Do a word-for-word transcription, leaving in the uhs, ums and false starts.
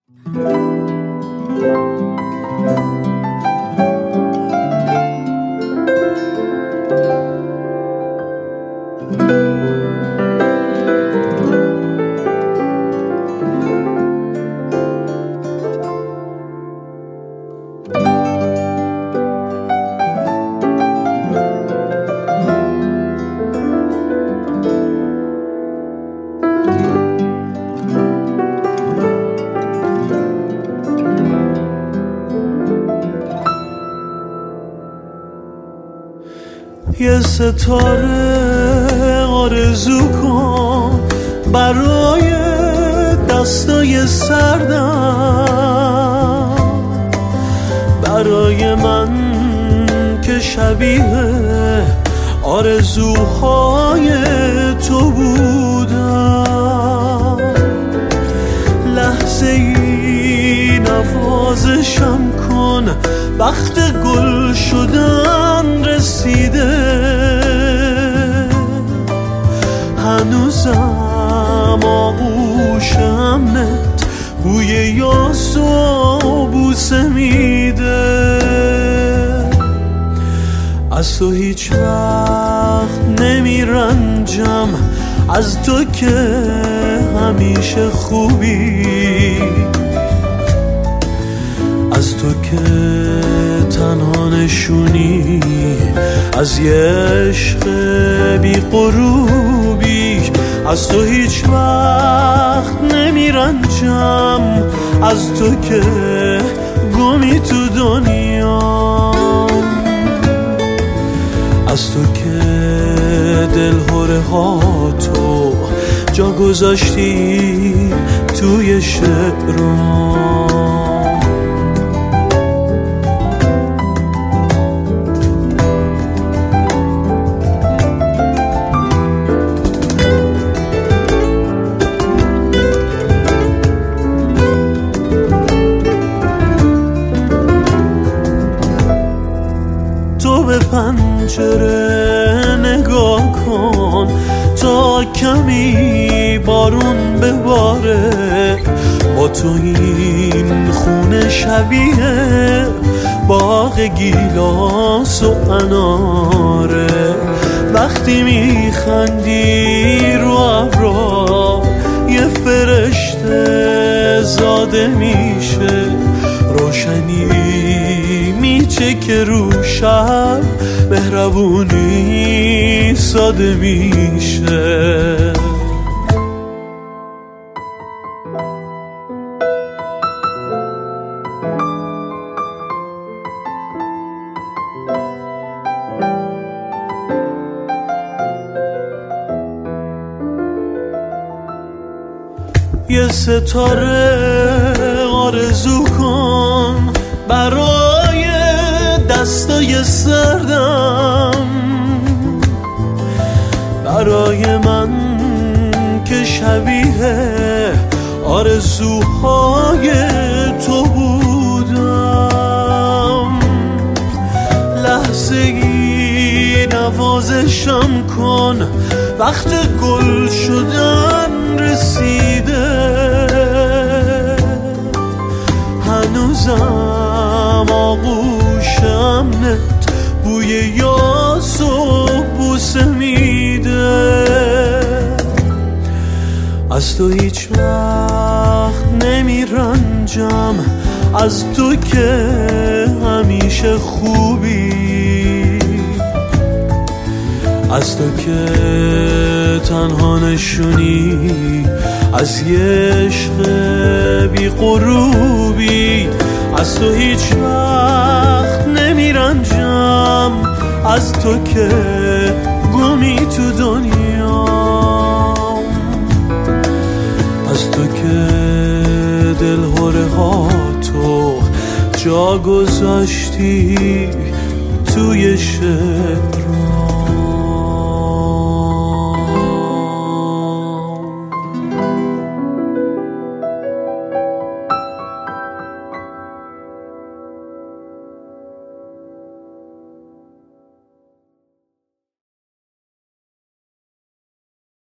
یه ستاره آرزو کن برای دستای سردم، برای من که شبیه آرزوهای تو بودم. لحظه ای نوازشم کن، وقت گل شدن رسیده. هنوزم آغوشم نت بوی یاس و بوسه میده. از تو هیچ وقت نمیرنجم، از تو که همیشه خوبی، از تو که تنها نشونی از یه عشق بی غروبی. از تو هیچ وقت نمیرنجم، از تو که گمی تو دنیا، از تو که دلهره ها تو جا گذاشتی توی شعرام. به پنجره نگاه کن تا کمی بارون بباره. با تو این خونه شبیه باغ گیلاس و اناره. وقتی میخندی رو ابرا یه فرشته زاده میشه. روشنی میچه که رو شب مهربونی ساده میشه. یه ستاره آرزو کن برای دستای سردم، برای من که شبیه آرزوهای تو بودم. لحظه ای نوازشم کن، وقت گل شدن رسیده. هنوزم آغوشم نت بوی یاس و بوسه میده. از تو هیچ وقت نمیرنجم، از تو که همیشه خوبی، از تو که تنها نشونی از یه عشق بی غروبی. از تو هیچ وقت نمیرنجم، از تو که گمی تو دنیا، از تو که دلهره ها تو جا گذاشتی توی شعرام.